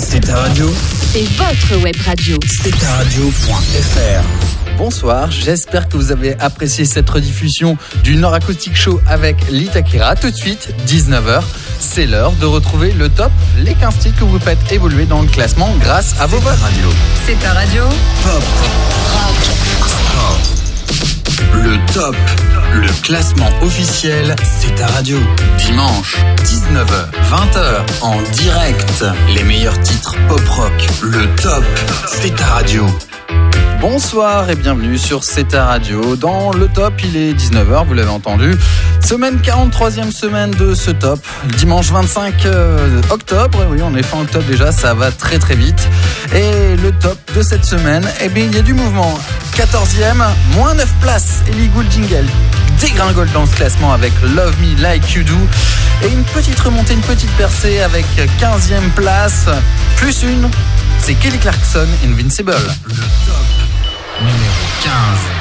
C'est ta radio. C'est votre web radio. C'est ta radio.fr. Bonsoir, j'espère que vous avez apprécié cette rediffusion du Nord Acoustic Show avec Litakira. Tout de suite, 19h, c'est l'heure de retrouver le top, les 15 titres que vous faites évoluer dans le classement grâce à vos votes. C'est ta radio. Pop. Rock. Le top. Le classement officiel, c'est ta radio. Dimanche, 19h, 20h, en direct. Les meilleurs titres pop rock. Le top, c'est ta radio. Bonsoir et bienvenue sur C'est ta radio. Dans le top, il est 19h, vous l'avez entendu. Semaine 43e semaine de ce top. Dimanche 25 octobre. Oui, on est fin octobre déjà, ça va très très vite. Et le top de cette semaine, eh bien, il y a du mouvement. 14e, moins 9 places. Ellie Goulding dégringole dans ce classement avec Love Me Like You Do. Et une petite remontée, une petite percée avec 15e place. Plus une, c'est Kelly Clarkson, Invincible. Le top numéro 15.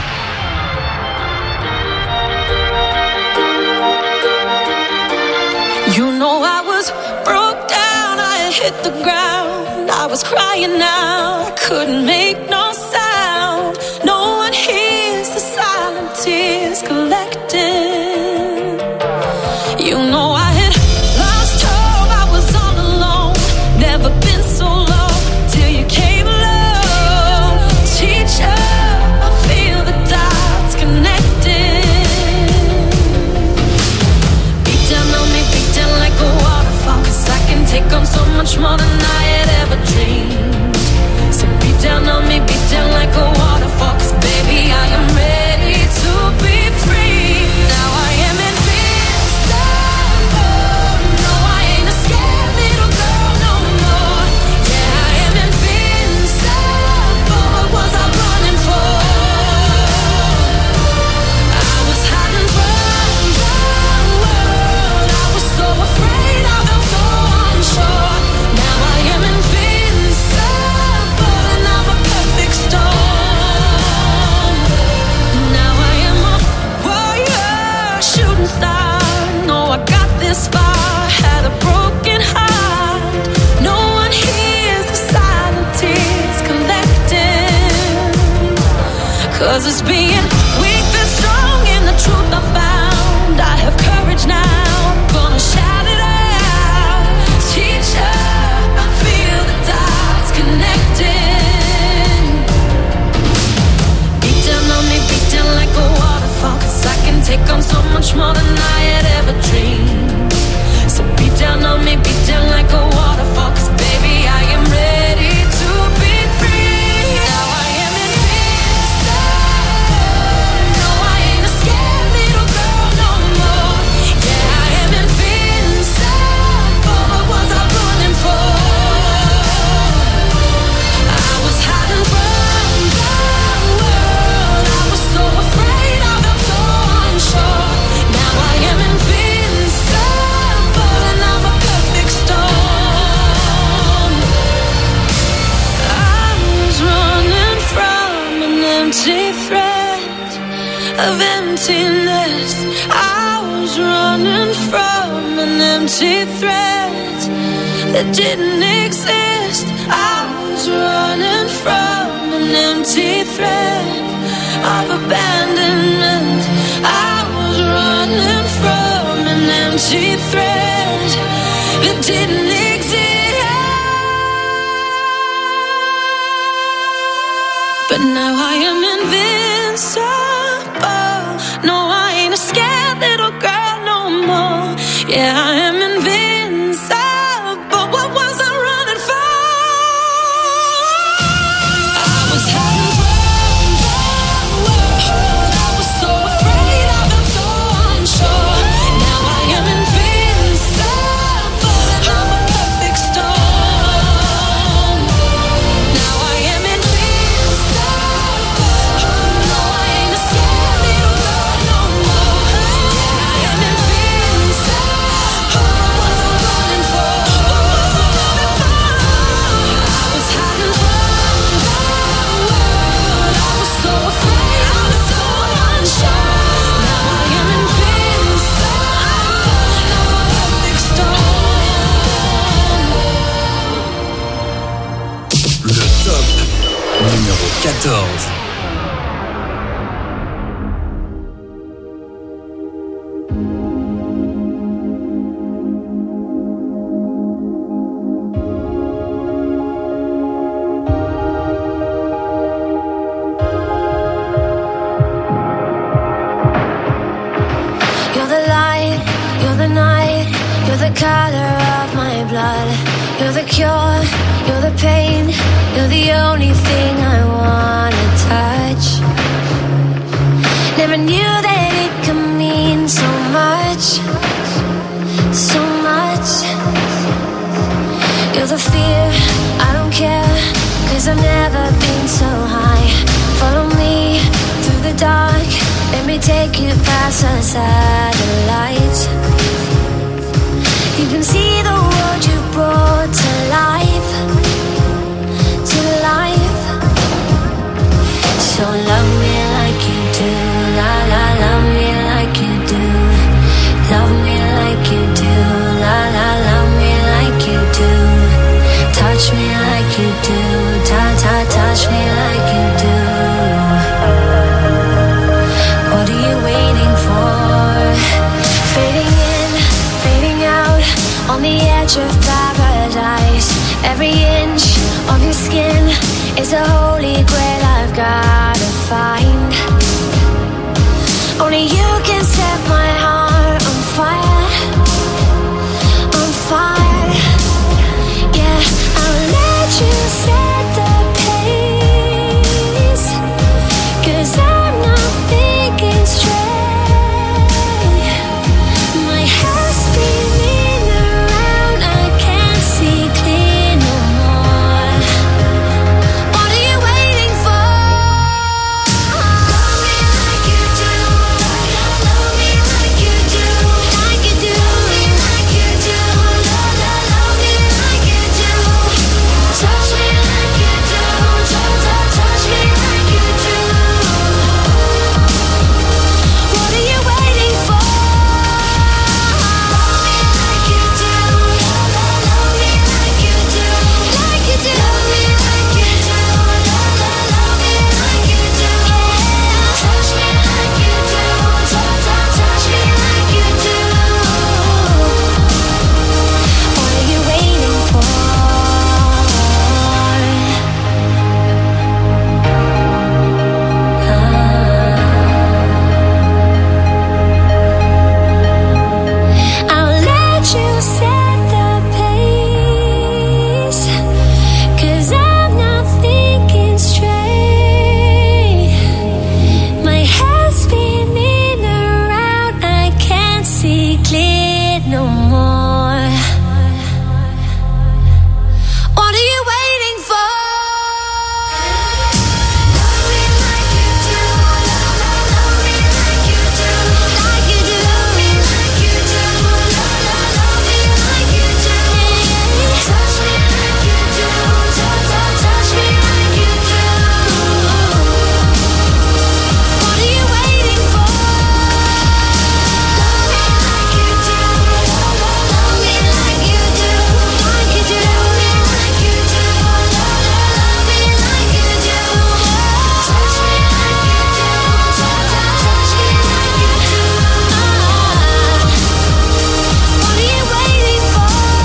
You know I was broke down, I had hit the ground. I was crying out, I couldn't make no sound. No one hears the silent tears collecting. You know I had lost hope, I was all alone. Never been so low till you came along. Teacher, I feel the dots connecting. Beat down on me, beat down like a waterfall. 'Cause I can take on so much more than I had ever dreamed. So beat down on me, beat down like a waterfall. 'Cause baby, I am ready to be free. Now I am invincible. No, I ain't a scared little girl no more. Yeah, I am invincible. What was I running for? I was hiding from the world. I was so afraid, I felt so unsure. Now I am invincible, and I'm a perfect storm. Now I am a warrior, shooting star. No, I got this far, had a broken heart. No one hears the silent tears collecting. 'Cause it's being weak that's strong in the truth I found. I have courage now, gonna shout it out. Teacher, I feel the dots connecting. Beat down on me, beat down like a waterfall. 'Cause I can take on so much more than I had ever dreamed. So beat down on me, beat down like a waterfall. 'Cause baby, I am ready to be free. Now I am invincible. No, I ain't a scared little girl no more. Yeah, I am invincible. What was I running for? I was hiding from the world. I was so afraid, I felt so unsure. Now I am invincible, and I'm a perfect storm. I was running from an empty threat of emptiness. I was running from an empty threat that didn't exist. I was running from an empty threat of abandonment. I was running from an empty threat that didn't exist. But now I am invincible. No, I ain't a scared little girl no more. Yeah, I am invincible. What was I running for? I was hiding from the world. I was so afraid, I felt so unsure. Now I am invincible, and I'm a perfect storm. Now I am invincible. No, I ain't a numéro 14. Color of my blood, you're the cure, you're the pain, you're the only thing I wanna touch. Never knew that it could mean so much, so much. You're the fear, I don't care, 'cause I've never been so high. Follow me through the dark, let me take you past the satellites. You can see the world you brought to life, to life. So love me like you do, la la, love me like you do. Love me like you do, la la, love me like you do. Touch me like you do, ta ta, touch me like you do. What are you waiting for? Fading in, fading out, on the edge of paradise. Every inch of your skin is a holy grail I've gotta find. Only you can set my heart on fire, on fire. Yeah, I'll let you set the pace, 'cause I'm not thinking straight. My head's spinning around, I can't see clear no more. What are you waiting for? Love me like you do, love me like you do, like you do, like you do, love me like you do. Touch me like you do, touch me like you do. What are you waiting for? Love me like you do, love me like you do, like you do, like you do, love me like you do. Touch me like you do, touch me like you do. What are you waiting for? I'll let you set the pace, 'cause I'm not thinking straight. My head's spinning around, I can't see clear no more. What are you waiting for? Love me like you do, love me like you do, like you do, like you do, love me like you do. Touch me like you do, touch me like you do. What are you waiting for? Love me like you do, love me like you do, like you do, like you do, love me like you do. Touch me like you do, touch me like you do. What are you waiting for?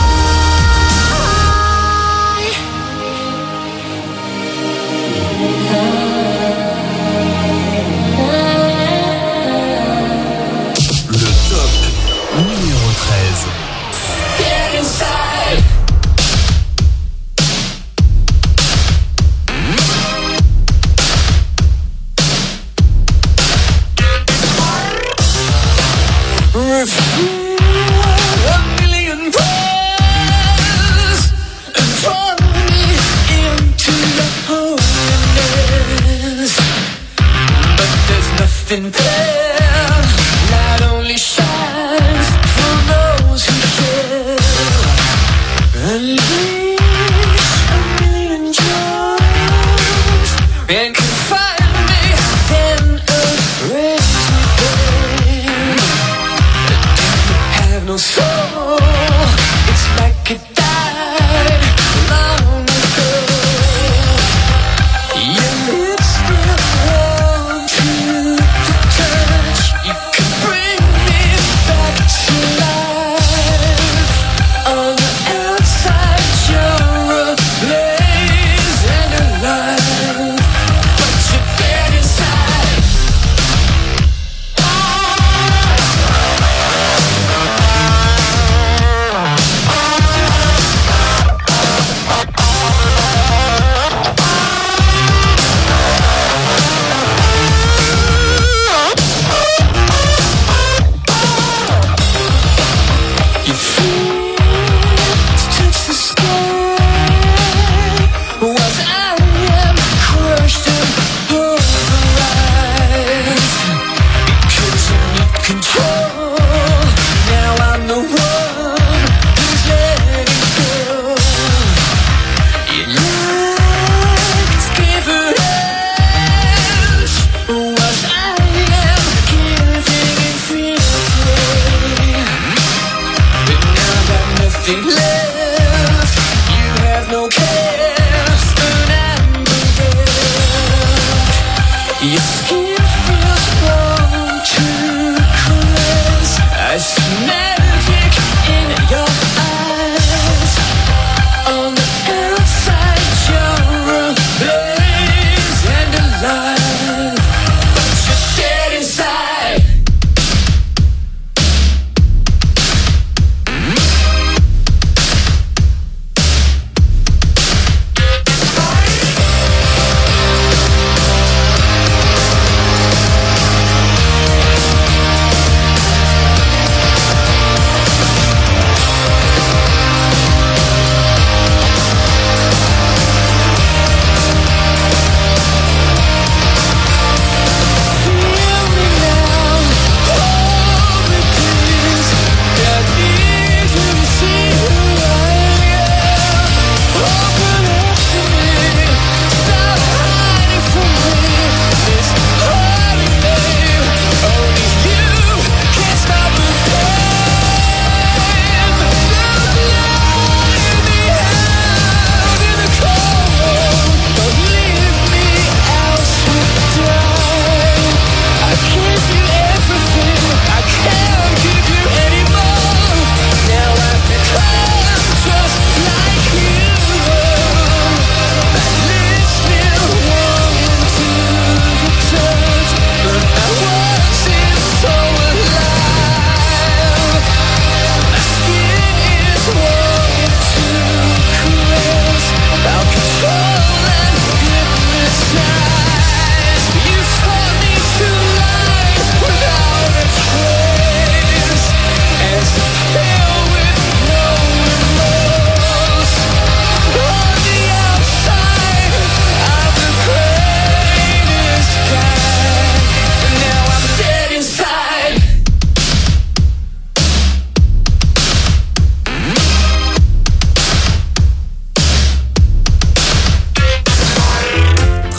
Le top numéro 13. Get inside. A million prayers and drawn me into the holiness, but there's nothing there. Light only shines for those who share. Unleash a million joys and confine me, then erase me. Have no soul, it's like it died long ago. You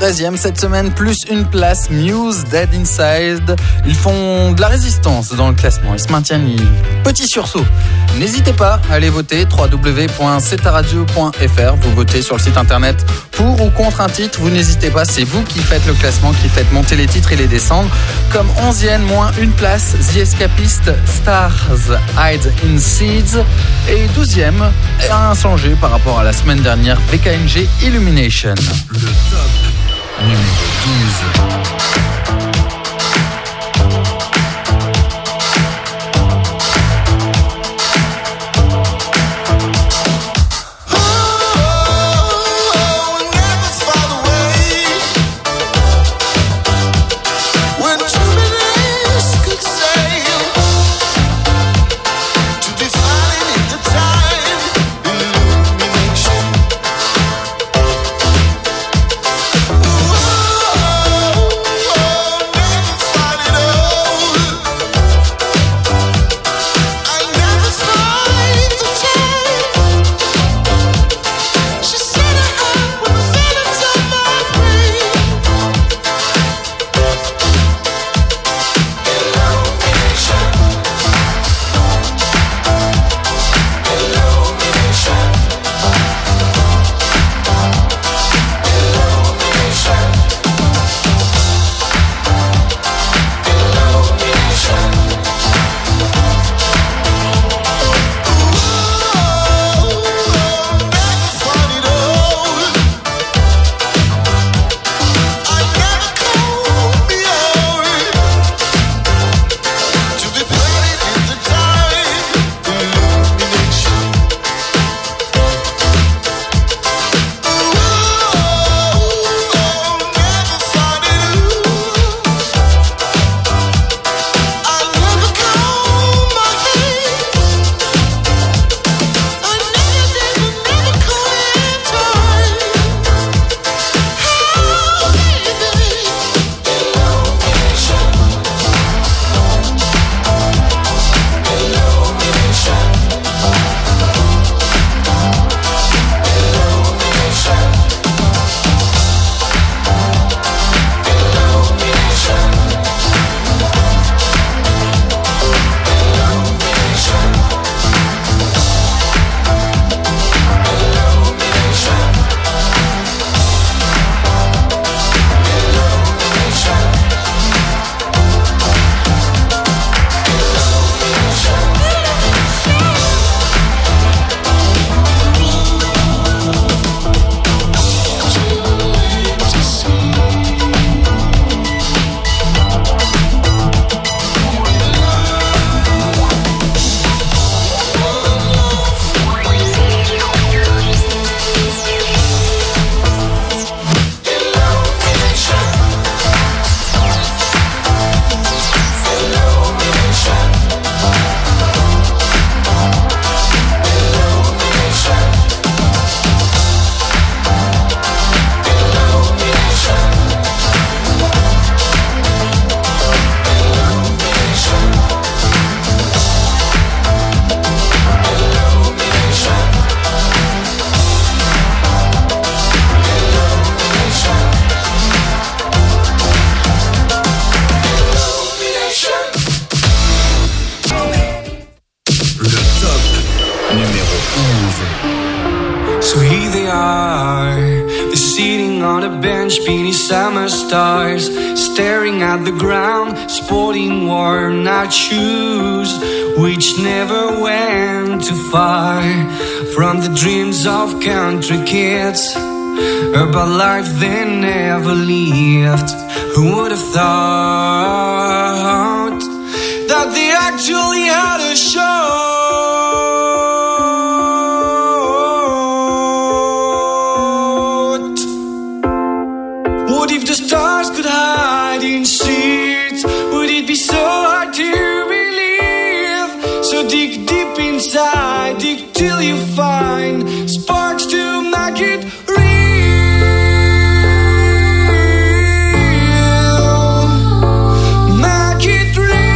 13e cette semaine, plus une place, Muse, Dead Inside. Ils font de la résistance dans le classement, ils se maintiennent, petit sursaut. N'hésitez pas à aller voter, www.cetaradio.fr. Vous votez sur le site internet pour ou contre un titre, vous n'hésitez pas, c'est vous qui faites le classement, qui faites monter les titres et les descendre. Comme 11e, moins une place, The Escapist, Stars Hide in Seeds. Et 12e, inchangé par rapport à la semaine dernière, BKNG Illumination. Le top numéro 12. Summer stars staring at the ground, sporting worn out shoes, which never went too far from the dreams of country kids about life they never lived. Who would have thought that they actually had a show? What if the stars could hide in sheets? Would it be so hard to believe? So dig deep inside, dig till you find sparks to make it real. Make it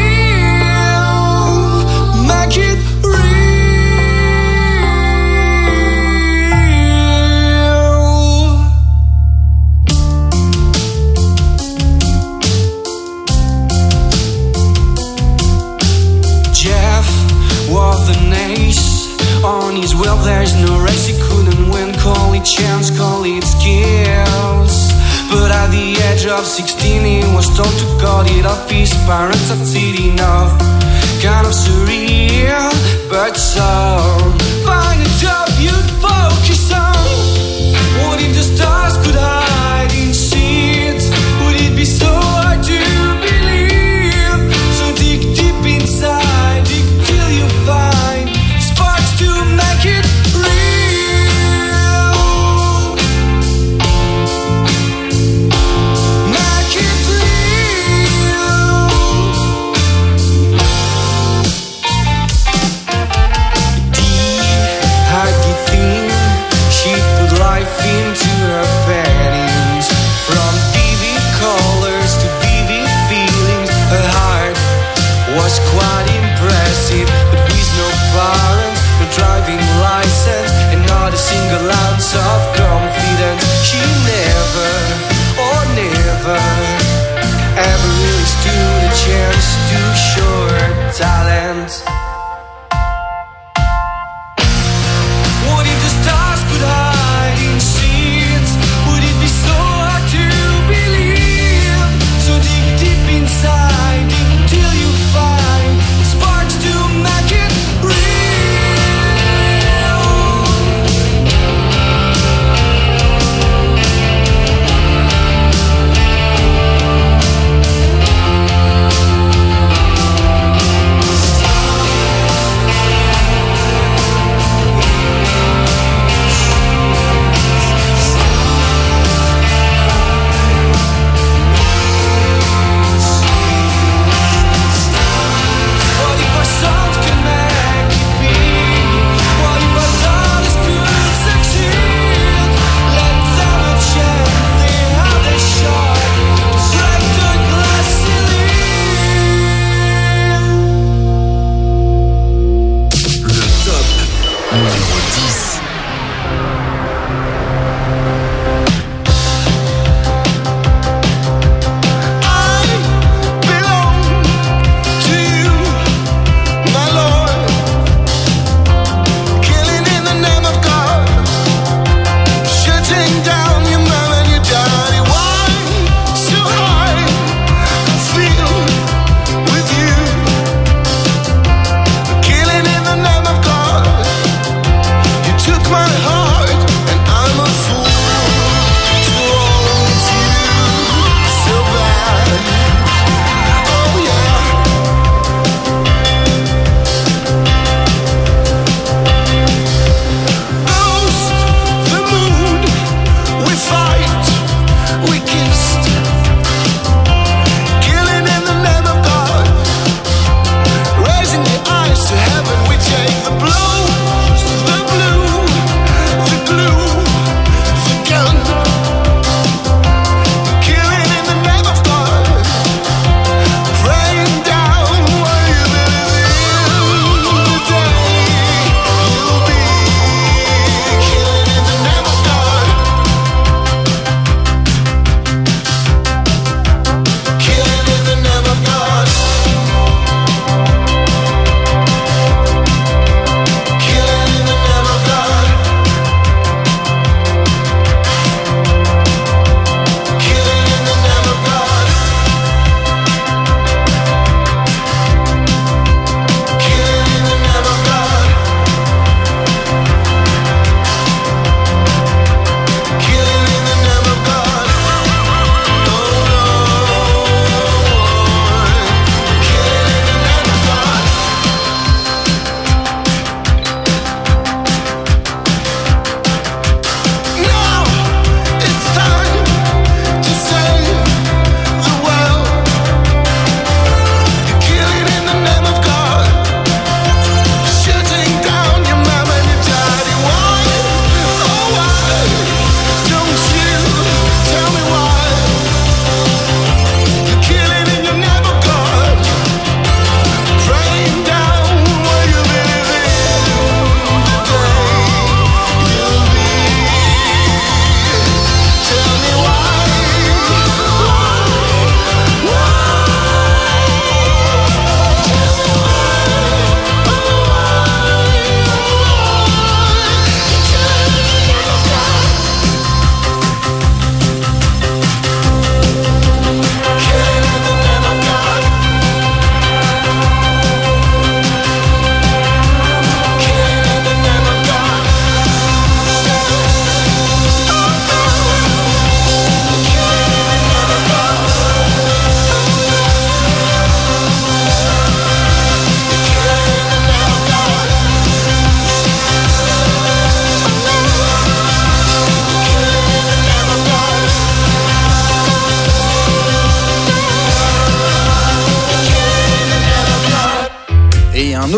real. Make it real. chance, call it skills. But at the age of 16 he was told to cut it off. His parents had seen enough. Kind of surreal, but so find a job you'd focus on. What if the stars could hide in sheets? Would it be so hard to believe? So dig deep inside, dig till you find sparks to make it real. Make it real. Deep-hearted thing, she put life into her paintings. From vivid colors to vivid feelings, her heart was quite impressive. But with no parents, no driving license, and not a single ounce of confidence, she never, oh never, ever really stood a chance to show her talent. What if the stars could hide in sheets? Would it be so hard to believe? So dig deep inside, dig till you find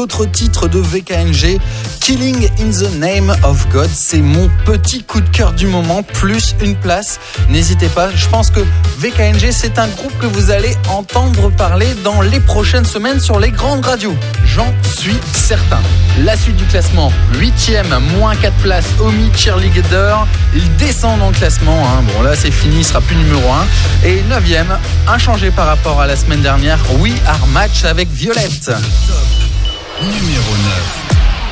l'autre titre de VKNG, Killing in the Name of God. C'est mon petit coup de cœur du moment, plus une place. N'hésitez pas, je pense que VKNG, c'est un groupe que vous allez entendre parler dans les prochaines semaines sur les grandes radios. J'en suis certain. La suite du classement, 8e, moins 4 places, Omi Cheerleader. Il descend dans le classement. Bon, là, c'est fini, il sera plus numéro 1. Et 9e, inchangé par rapport à la semaine dernière, We Are Match avec Violette. Top numéro 9.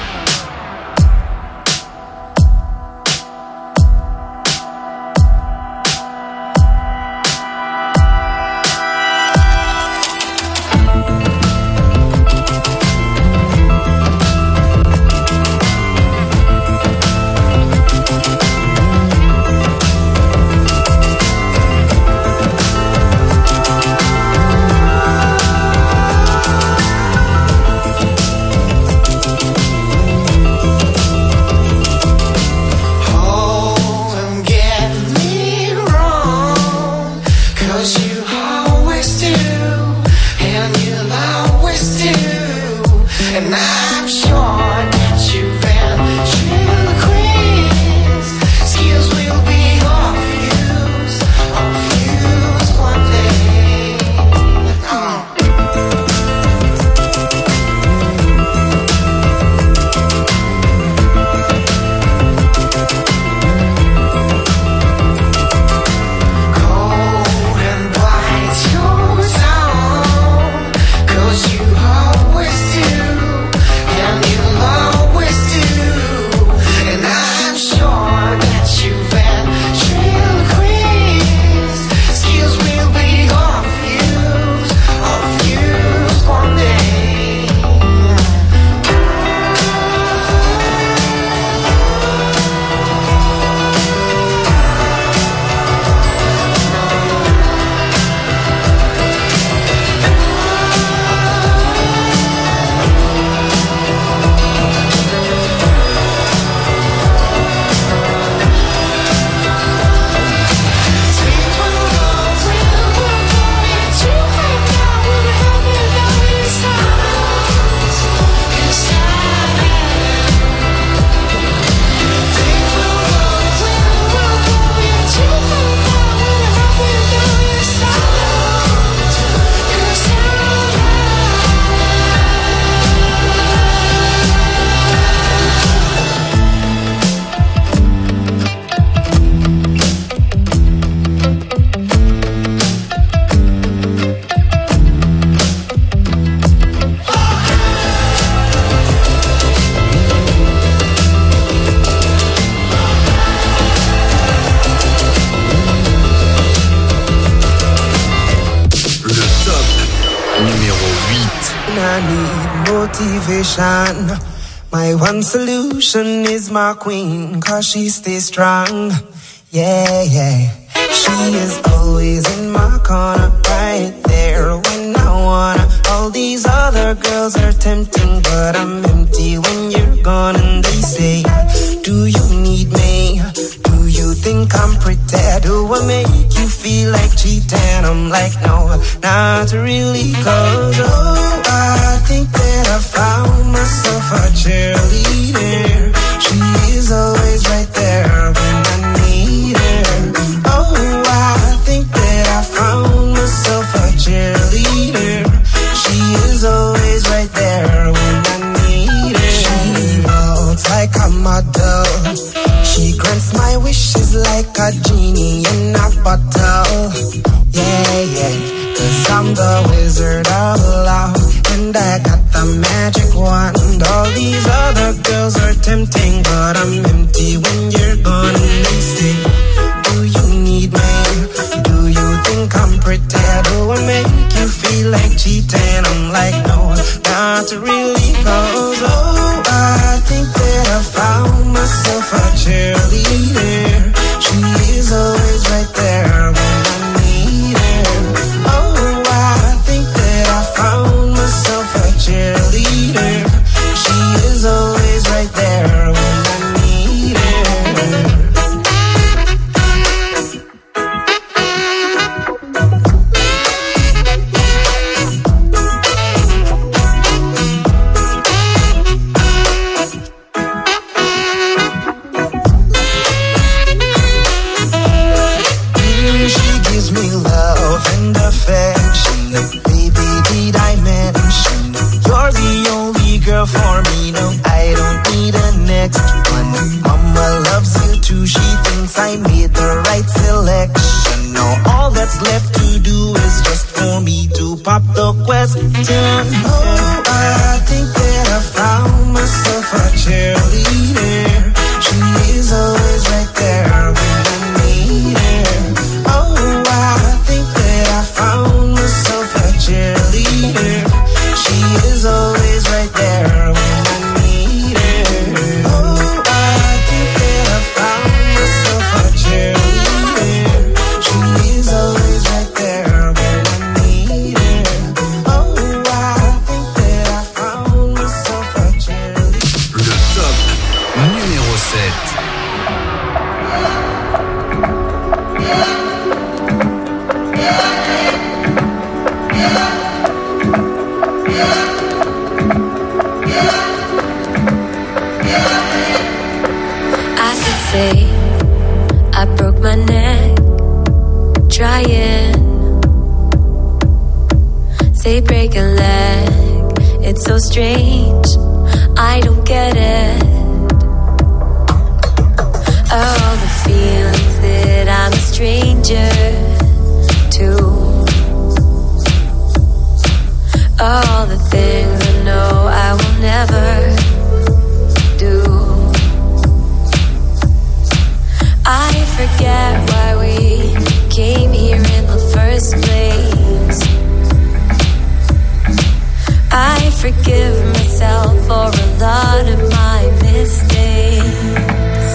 My one solution is my queen, 'cause she stays strong. Yeah, yeah. She is always in my corner, right there when I wanna. All these other girls are tempting, but I'm empty when you're gone. And they say, do you need me? Do you think I'm pretty? Do I make you feel like cheating? I'm like, no, not really, 'cause oh, I think that I found myself a cheerleader. She is always right there when I need her. Oh, I think that I found myself a cheerleader. She is always right there when I need her. She walks like a model. She grants my wishes like a genie in a bottle. Yeah, yeah, 'cause I'm the wizard of love, and I got the magic wand. All these other girls are tempting, but I'm empty when you're gone. And they say, do you need me? Do you think I'm pretty? Do I make you feel like cheating? I'm like, no, not really, 'cause oh, I think that I found myself a cheerleader. She is always right there when I need her. Oh, I think that I found myself a cheerleader. She is always right there when I need her. made the right selection. Now all that's left to do is just for me to pop the question. Oh, I think that I found myself a cheerleader. She is always right there when I need her. Oh, I think that I found myself a cheerleader. She is always right there when I need her. Oh, I think that I found myself a cheerleader. She is always right there when I need her. Oh, I think that I found myself a cheerleader. Le top numéro 7. I could say I broke my neck trying. Say break a leg, it's so strange, I don't get it. All the feelings that I'm a stranger to, all the things I know I will never do. I forget why we came here in the first place. I forgive myself for a lot of my mistakes.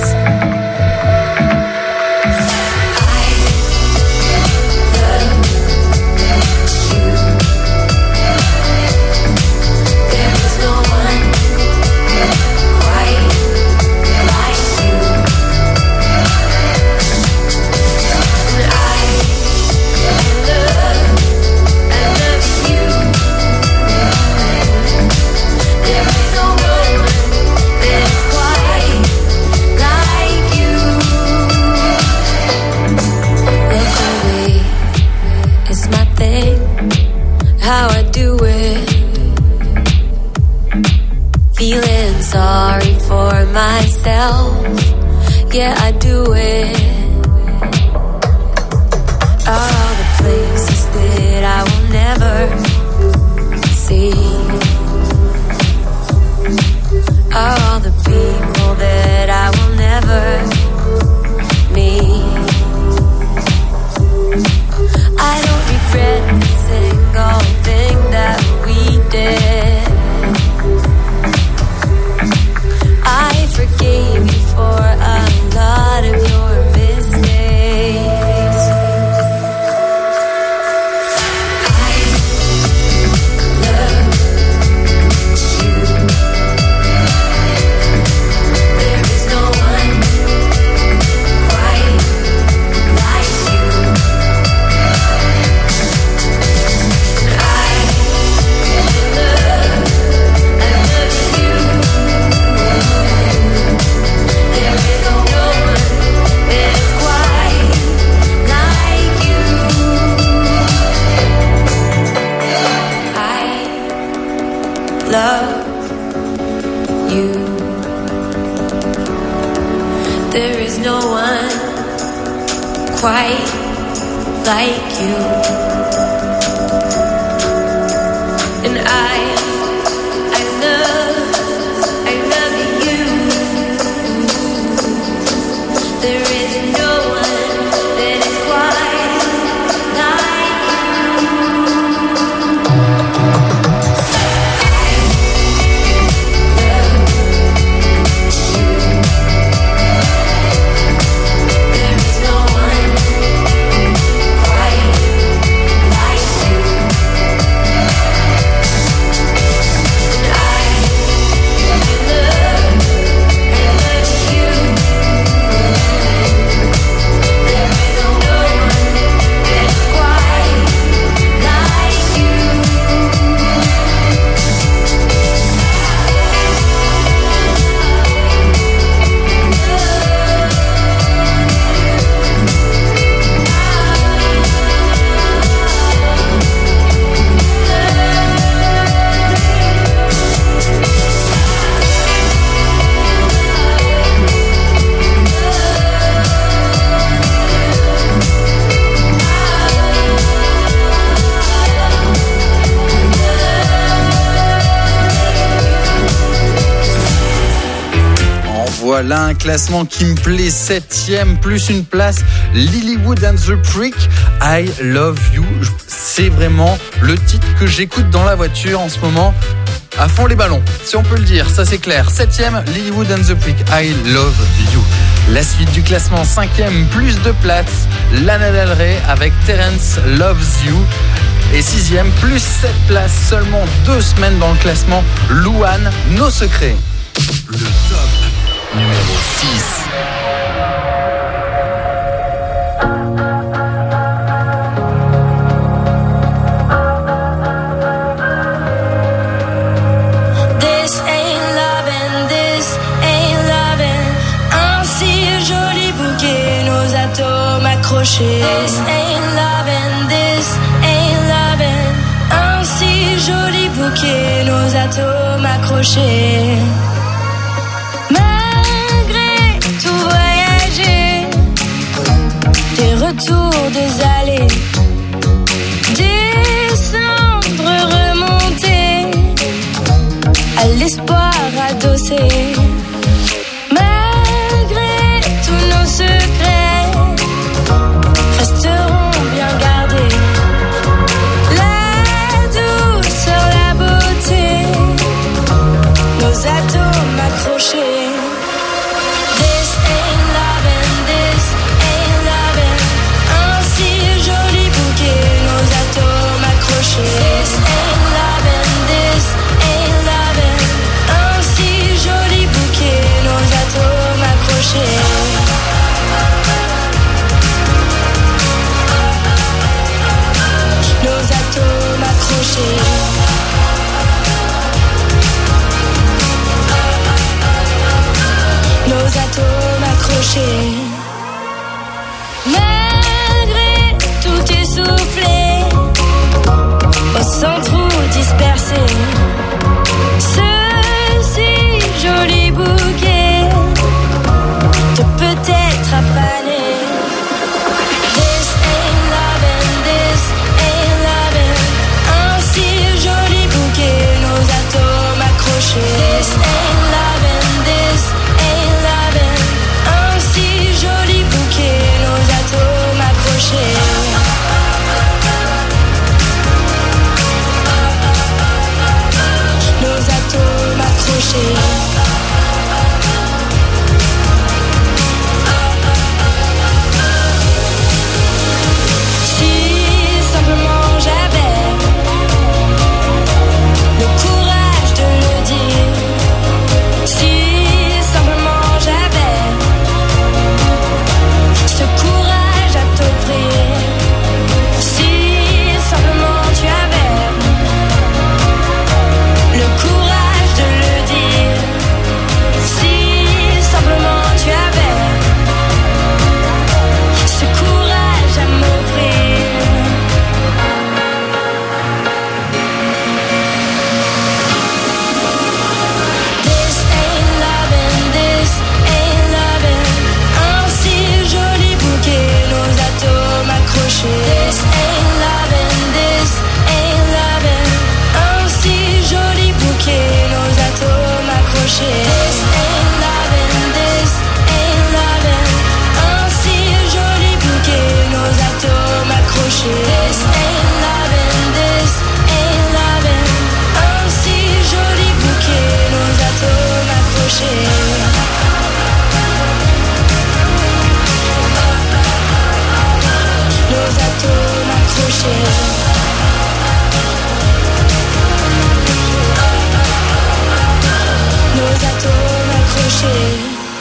How I do it, feeling sorry for myself, yeah I do it. All the places that I will never see, all the people that I will never meet. I don't regret a single thing that we did. I forgave you for a lot of your mistakes. I love you. There is no one quite like you. Love you. There is no one quite like you. And I love you. There is no one that is quite like there is no one quite like you. Voilà un classement qui me plaît, 7e, plus une place. Lilywood and the Prick, I Love You. C'est vraiment le titre que j'écoute dans la voiture en ce moment. À fond les ballons, si on peut le dire, ça c'est clair. 7e, Lilywood and the Prick, I Love You. La suite du classement, 5e, plus de places. Lana Del Rey avec Terence Loves You. Et 6e, plus 7 places, seulement 2 semaines dans le classement. Louane, Nos Secrets. Le top numéro 6. This ain't loving, this ain't loving. Un si joli bouquet, nos atomes accrochés. Malgré tout voyager, des retours, des allées, descendre, remonter, à l'espoir adossé. Malgré tous nos secrets, resteront bien gardés. La douceur, la beauté, nos atomes accrochés. This ain't loving, this ain't loving. Un si joli bouquet, nos atomes accrochés. This ain't loving, this ain't loving. Un si joli bouquet, nos atomes accrochés. Nos atomes accrochés. Nos atomes accrochés. Malgré tout essoufflé, au centre dispersé, ce si joli bouquet de peut-être affané. This ain't loving, this ain't loving. Un si joli bouquet, nos atomes accrochés. This ain't loving, this ain't loving. Un si joli bouquet, nos atomes accrochés. Nos atomes accrochés. This ain't loving, this ain't loving. Un si joli bouquet, nos atomes accrochés. This ain't loving, this ain't loving. Un si joli bouquet, nos atomes accrochés. This ain't loving, this ain't loving. Un si joli bouquet, nos atomes accrochés. Nos atomes accrochés. Nos atomes accrochés.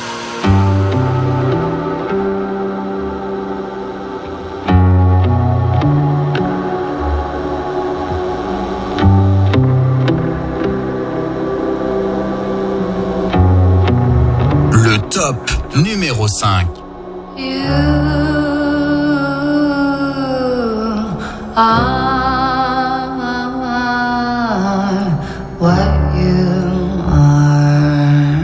Le top numéro 5. Are what you are.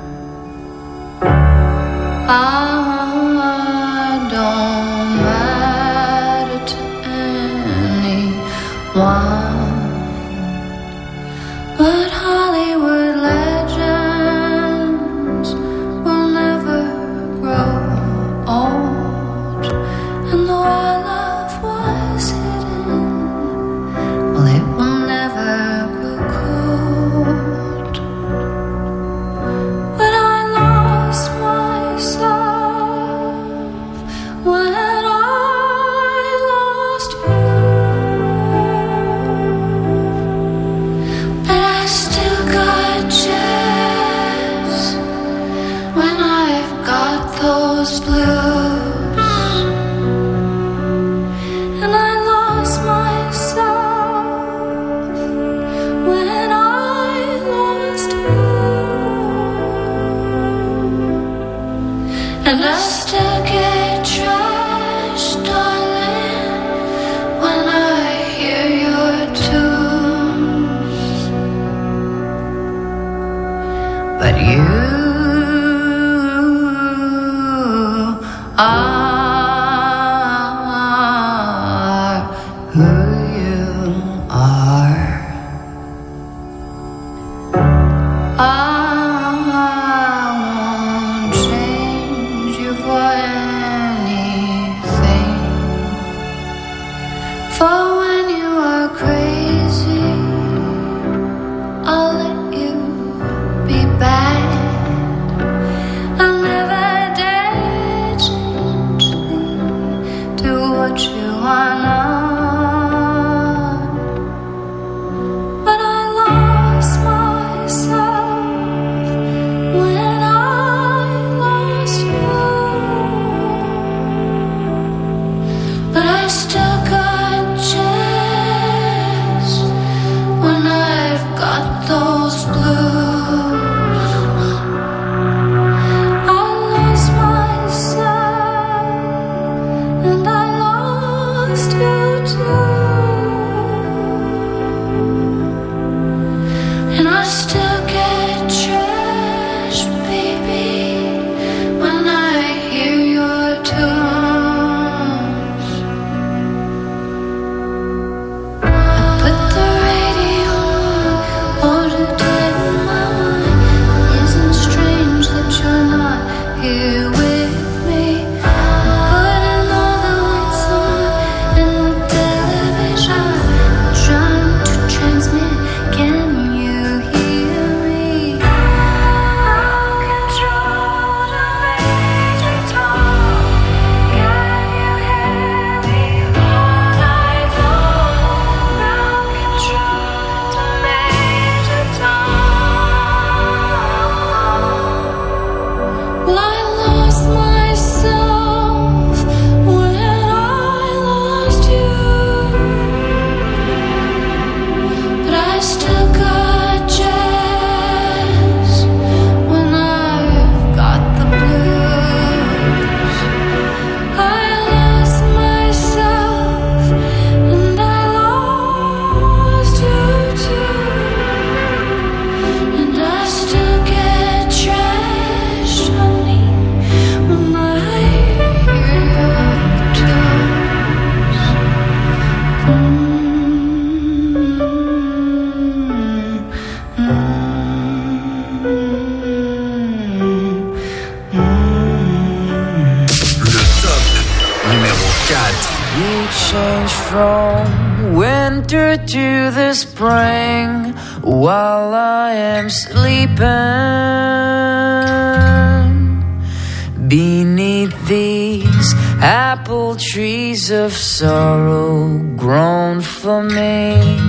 I don't matter to anyone, but Hollywood legends will from winter to the spring while I am sleeping beneath these apple trees of sorrow grown for me.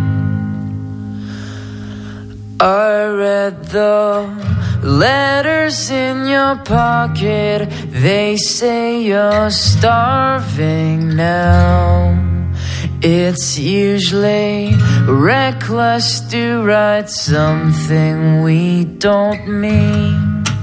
I read the letters in your pocket. They say you're starving now. It's usually reckless to write something we don't mean.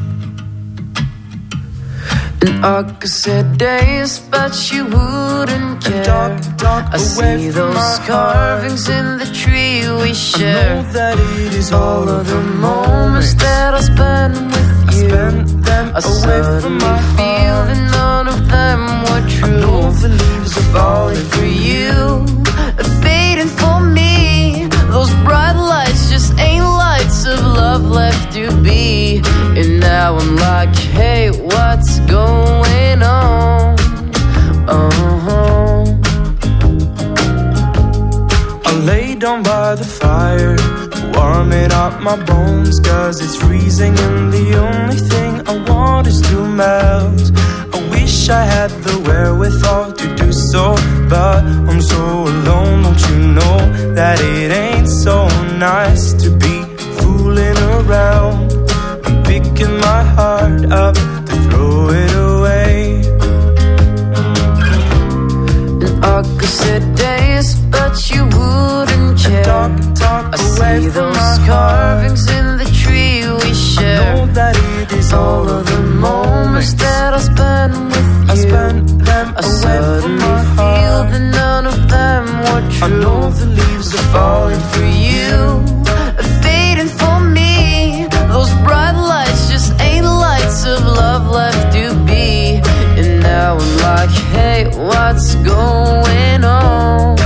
And I could say days, but you wouldn't care. I see those carvings in the tree we share. I know that it is all of the moments that I spend with you. I suddenly feel that none of them were true. I know the leaves are falling for you, fading for me. Those bright lights just ain't lights of love left to be. And now I'm like, hey, what's going on? I lay down by the fire, warming up my bones, 'cause it's freezing and the only thing I want is to melt. I wish wish I had the wherewithal to do so, but I'm so alone, don't you know that it ain't so nice to be fooling around. I'm picking my heart up to throw it away. And I could sit days, but you wouldn't care. I see those carvings in the tree we share. I know that it is all of the moments that I spent with you. I spent them I suddenly feel that none of them were true. I know the leaves are falling for you, fading for me. Those bright lights just ain't lights of love left to be. And now I'm like, hey, what's going on?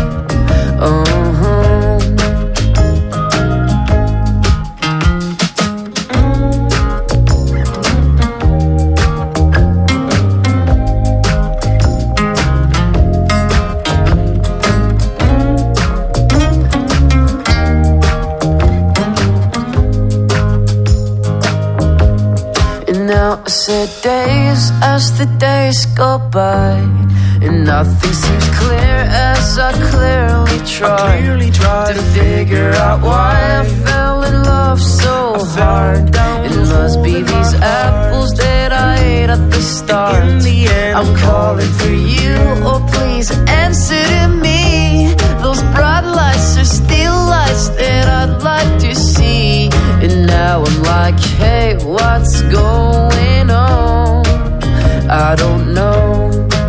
Now I said days as the days go by, and nothing seems clear as I clearly try to figure out why I fell in love so hard. It must be these apples that I ate at the start. In the end, I'm calling for you, oh please answer to me. Those bright lights are still lights that I'd like to see. And now I'm like, hey, what's going on? I don't know.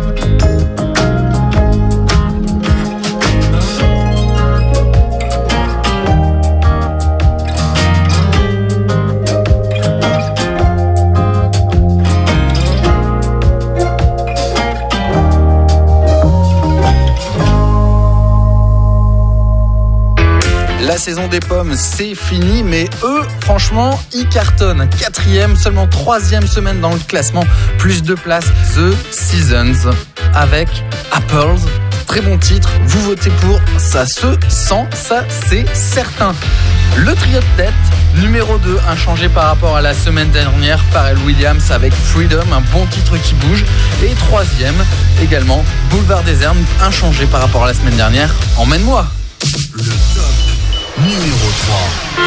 La saison des pommes, c'est fini, mais eux, franchement, ils cartonnent. 4e, seulement 3e semaine dans le classement, plus de places. The Seasons avec Apples. Très bon titre, vous votez pour, ça se sent, ça c'est certain. Le trio de tête, numéro 2, inchangé par rapport à la semaine dernière, Pharrell Williams avec Freedom, un bon titre qui bouge. Et 3e, également, Boulevard Désert, inchangé par rapport à la semaine dernière, Emmène-moi. Le top numéro 3.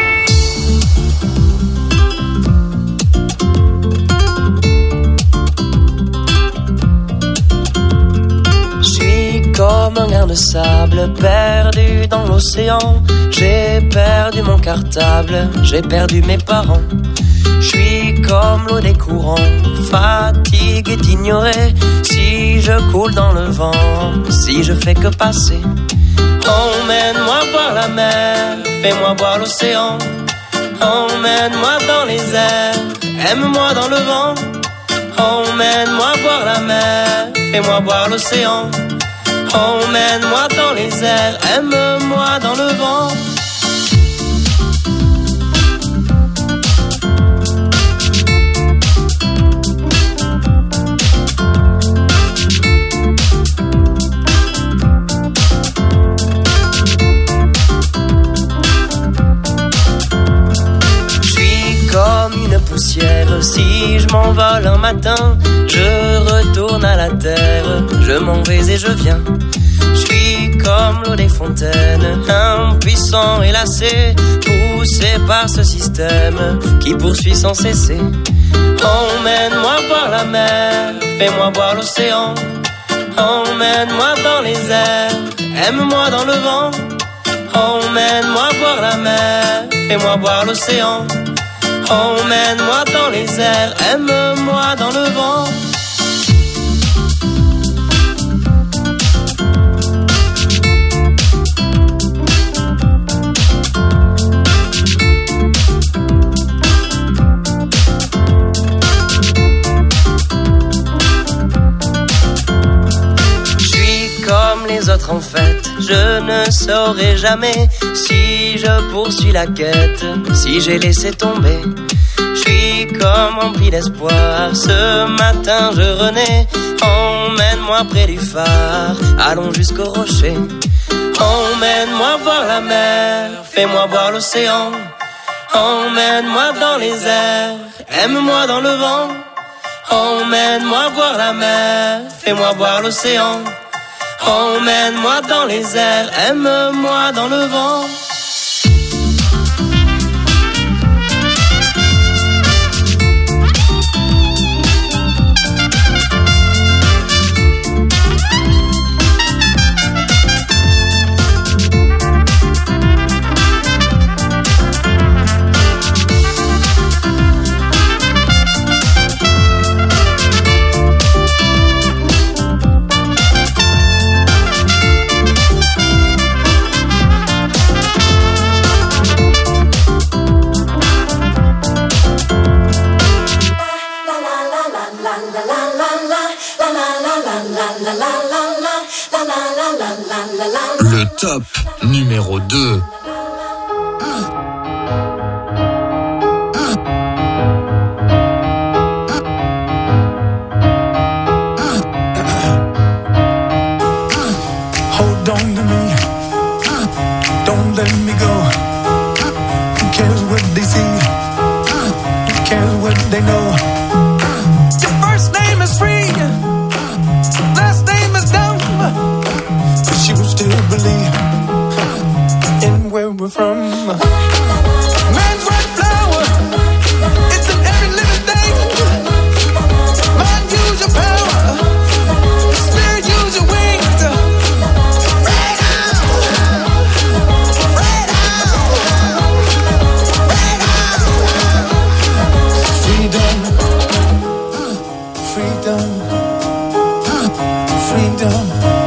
Comme un grain de sable perdu dans l'océan. J'ai perdu mon cartable, j'ai perdu mes parents. Je suis comme l'eau des courants, fatigué d'ignorer. Si je coule dans le vent, si je fais que passer. Emmène-moi voir la mer, fais-moi voir l'océan. Emmène-moi dans les airs, aime-moi dans le vent. Emmène-moi voir la mer, fais-moi voir l'océan. Emmène-moi dans les airs, aime-moi dans le vent. Je suis comme une poussière, si je m'envole un matin, je retourne à la terre, je m'en vais et je viens. Je suis comme l'eau des fontaines, impuissant et lassé, poussé par ce système qui poursuit sans cesser. Emmène-moi voir la mer, fais-moi voir l'océan. Emmène-moi dans les airs, aime-moi dans le vent. Emmène-moi voir la mer, fais-moi voir l'océan. Emmène-moi dans les airs, aime-moi dans le vent. Les autres en fait, je ne saurai jamais si je poursuis la quête, si j'ai laissé tomber. Je suis comme rempli d'espoir, ce matin je renais. Emmène-moi près du phare, allons jusqu'au rocher. Emmène-moi voir la mer, fais-moi voir l'océan. Emmène-moi dans les airs, aime-moi dans le vent. Emmène-moi voir la mer, fais-moi voir l'océan. Emmène-moi dans les airs, aime-moi dans le vent. Le top numéro 2. Hold on to me, don't let me go. Who cares what they see? Who cares what they know? Your first name is free, last name is dumb, but you still believe in where we're from. Man's red flower, it's in every living thing. Mind, use your power, spirit, use your wings. Freedom.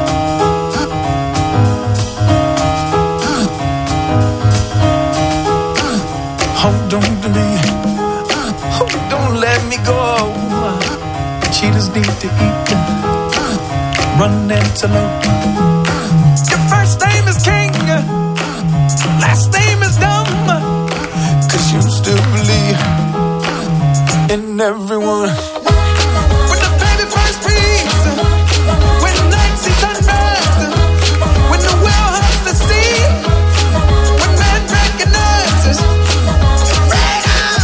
Hold on to me. Oh, don't let me go. Cheetahs need to eat. Run antelope. Your first name is King. Last name is dumb. 'Cause you still believe in everyone. When the baby first breathes, when the night sees sunrise, when the whale hugs the sea, when man recognizes freedom,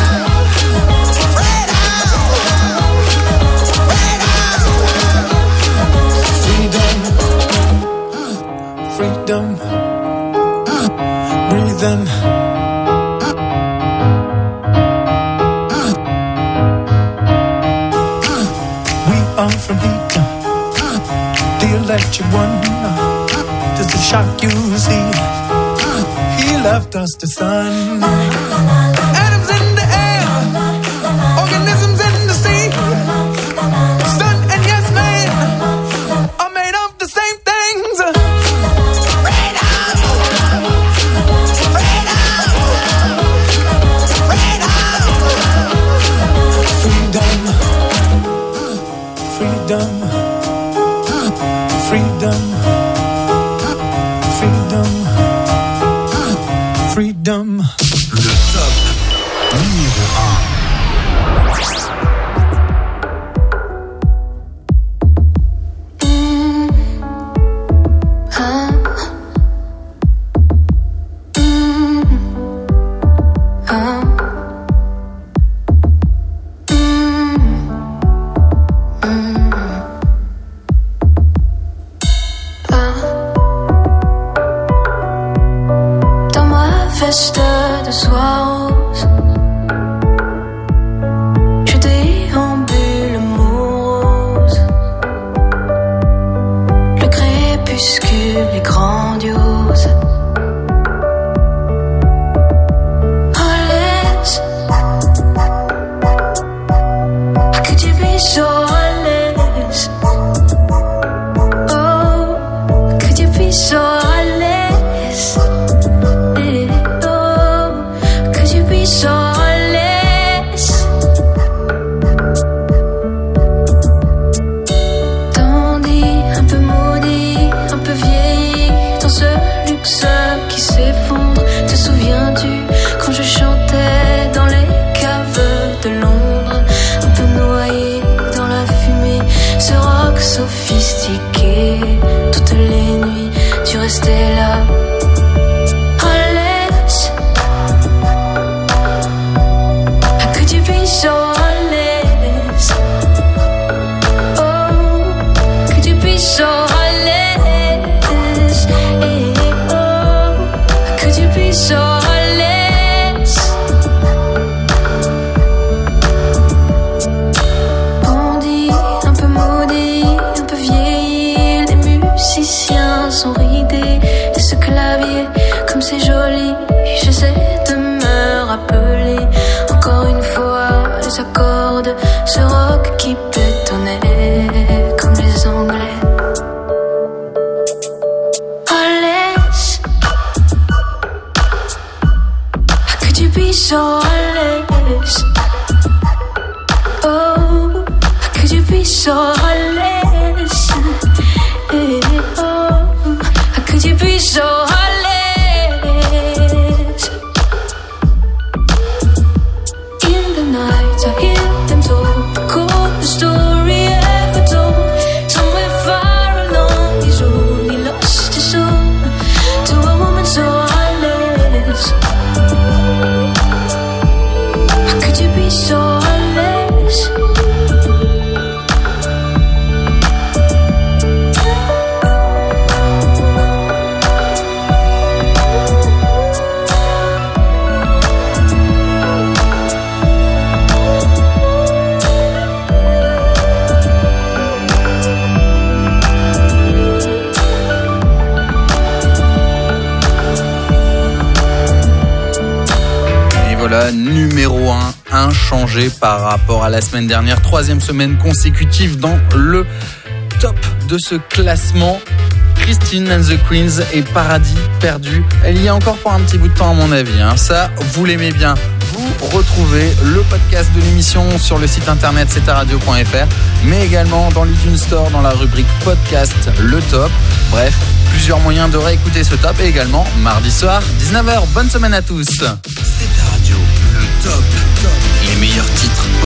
freedom, freedom, breathe in. From heat, the electric one, does it shock you see? He left us the sun. Atoms in the air, organisms in the sea. Sun and yes man are made of the same things. Freedom, freedom, freedom, freedom, freedom, freedom. Le top numéro 1. De soir rose, je déambule morose. Le crépuscule est grandiose. Oh, laisse, could you be so honest? Oh, could you be so honest? Dandy, un peu maudit, un peu vieilli. là, numéro 1, inchangé par rapport à la semaine dernière. 3e semaine consécutive dans le top de ce classement. Christine and the Queens et Paradis perdu. Elle y est encore pour un petit bout de temps à mon avis. Ça, vous l'aimez bien. Vous retrouvez le podcast de l'émission sur le site internet cetaradio.fr, mais également dans l'iTunes Store, dans la rubrique podcast, le top. Bref, plusieurs moyens de réécouter ce top et également mardi soir, 19h. Bonne semaine à tous. C'est ta radio, le top. Les meilleurs titres